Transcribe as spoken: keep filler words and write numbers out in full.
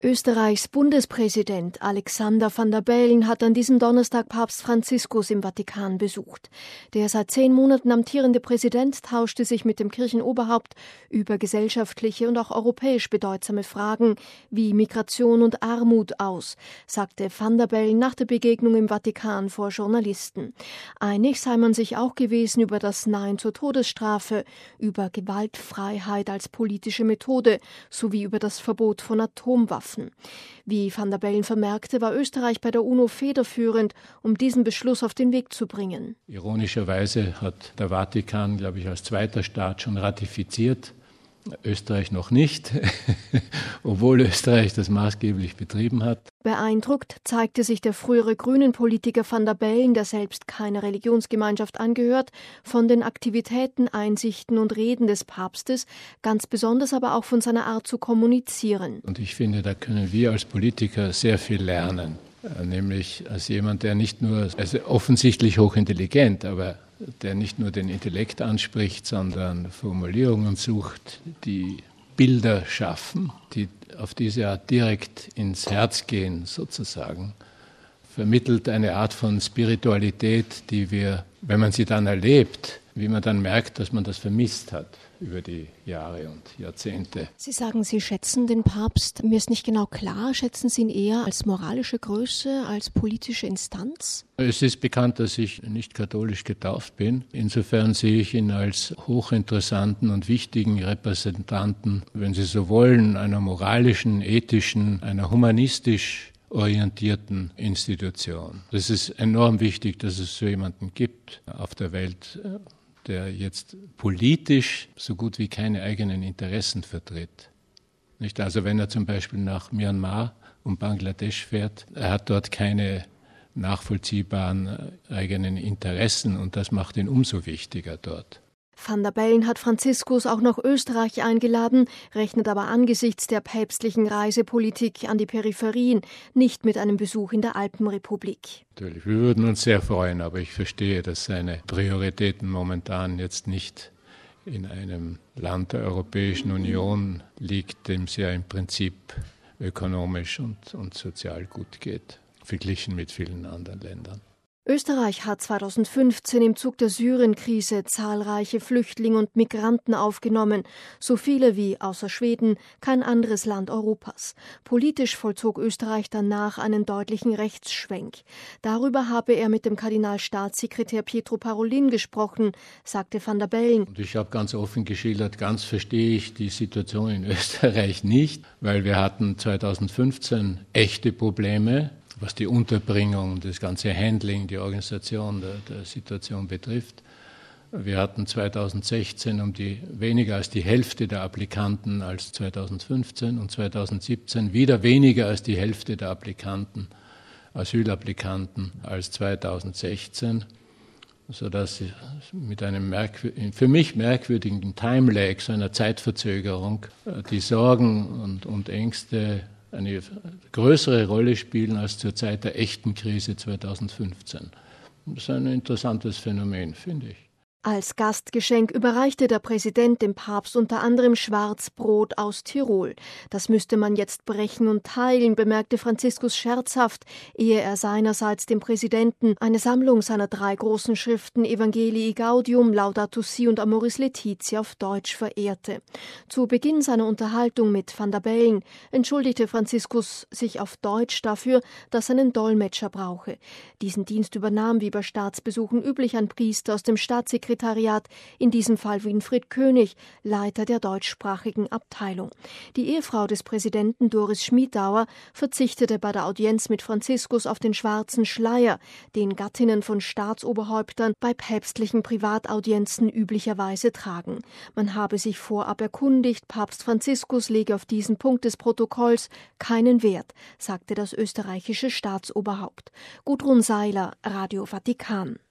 Österreichs Bundespräsident Alexander Van der Bellen hat an diesem Donnerstag Papst Franziskus im Vatikan besucht. Der seit zehn Monaten amtierende Präsident tauschte sich mit dem Kirchenoberhaupt über gesellschaftliche und auch europäisch bedeutsame Fragen wie Migration und Armut aus, sagte Van der Bellen nach der Begegnung im Vatikan vor Journalisten. Einig sei man sich auch gewesen über das Nein zur Todesstrafe, über Gewaltfreiheit als politische Methode sowie über das Verbot von Atomwaffen. Wie Van der Bellen vermerkte, war Österreich bei der UNO federführend, um diesen Beschluss auf den Weg zu bringen. Ironischerweise hat der Vatikan, glaube ich, als zweiter Staat schon ratifiziert, Österreich noch nicht, obwohl Österreich das maßgeblich betrieben hat. Beeindruckt zeigte sich der frühere Grünen-Politiker Van der Bellen, der selbst keiner Religionsgemeinschaft angehört, von den Aktivitäten, Einsichten und Reden des Papstes, ganz besonders aber auch von seiner Art zu kommunizieren. Und ich finde, da können wir als Politiker sehr viel lernen, nämlich als jemand, der nicht nur, also offensichtlich hochintelligent, aber der nicht nur den Intellekt anspricht, sondern Formulierungen sucht, die Bilder schaffen, die auf diese Art direkt ins Herz gehen, sozusagen, vermittelt eine Art von Spiritualität, die wir, wenn man sie dann erlebt, wie man dann merkt, dass man das vermisst hat über die Jahre und Jahrzehnte. Sie sagen, Sie schätzen den Papst. Mir ist nicht genau klar, schätzen Sie ihn eher als moralische Größe, als politische Instanz? Es ist bekannt, dass ich nicht katholisch getauft bin. Insofern sehe ich ihn als hochinteressanten und wichtigen Repräsentanten, wenn Sie so wollen, einer moralischen, ethischen, einer humanistisch orientierten Institution. Es ist enorm wichtig, dass es so jemanden gibt auf der Welt, der jetzt politisch so gut wie keine eigenen Interessen vertritt. Nicht? Also wenn er zum Beispiel nach Myanmar und Bangladesch fährt, er hat dort keine nachvollziehbaren eigenen Interessen und das macht ihn umso wichtiger dort. Van der Bellen hat Franziskus auch nach Österreich eingeladen, rechnet aber angesichts der päpstlichen Reisepolitik an die Peripherien nicht mit einem Besuch in der Alpenrepublik. Natürlich, wir würden uns sehr freuen, aber ich verstehe, dass seine Prioritäten momentan jetzt nicht in einem Land der Europäischen Union liegt, dem es ja im Prinzip ökonomisch und, und sozial gut geht, verglichen mit vielen anderen Ländern. Österreich hat zweitausendfünfzehn im Zug der Syrien-Krise zahlreiche Flüchtlinge und Migranten aufgenommen, so viele wie außer Schweden kein anderes Land Europas. Politisch vollzog Österreich danach einen deutlichen Rechtsschwenk. Darüber habe er mit dem Kardinalstaatssekretär Pietro Parolin gesprochen, sagte Van der Bellen. Und ich habe ganz offen geschildert, ganz verstehe ich die Situation in Österreich nicht, weil wir hatten zweitausendfünfzehn echte Probleme, was die Unterbringung, das ganze Handling, die Organisation der, der Situation betrifft. Wir hatten zweitausendsechzehn um die weniger als die Hälfte der Applikanten als zweitausendfünfzehn und zweitausendsiebzehn wieder weniger als die Hälfte der Applikanten, Asylapplikanten als zweitausendsechzehn, sodass mit einem für mich merkwürdigen Time-Lag, so einer Zeitverzögerung, die Sorgen und, und Ängste eine größere Rolle spielen als zur Zeit der echten Krise zweitausendfünfzehn. Das ist ein interessantes Phänomen, finde ich. Als Gastgeschenk überreichte der Präsident dem Papst unter anderem Schwarzbrot aus Tirol. Das müsste man jetzt brechen und teilen, bemerkte Franziskus scherzhaft, ehe er seinerseits dem Präsidenten eine Sammlung seiner drei großen Schriften Evangelii Gaudium, Laudato Si und Amoris Laetitia auf Deutsch verehrte. Zu Beginn seiner Unterhaltung mit Van der Bellen entschuldigte Franziskus sich auf Deutsch dafür, dass er einen Dolmetscher brauche. Diesen Dienst übernahm wie bei Staatsbesuchen üblich ein Priester aus dem Staatssekretariat, in diesem Fall Winfried König, Leiter der deutschsprachigen Abteilung. Die Ehefrau des Präsidenten Doris Schmiedauer verzichtete bei der Audienz mit Franziskus auf den schwarzen Schleier, den Gattinnen von Staatsoberhäuptern bei päpstlichen Privataudienzen üblicherweise tragen. Man habe sich vorab erkundigt, Papst Franziskus lege auf diesen Punkt des Protokolls keinen Wert, sagte das österreichische Staatsoberhaupt. Gudrun Seiler, Radio Vatikan.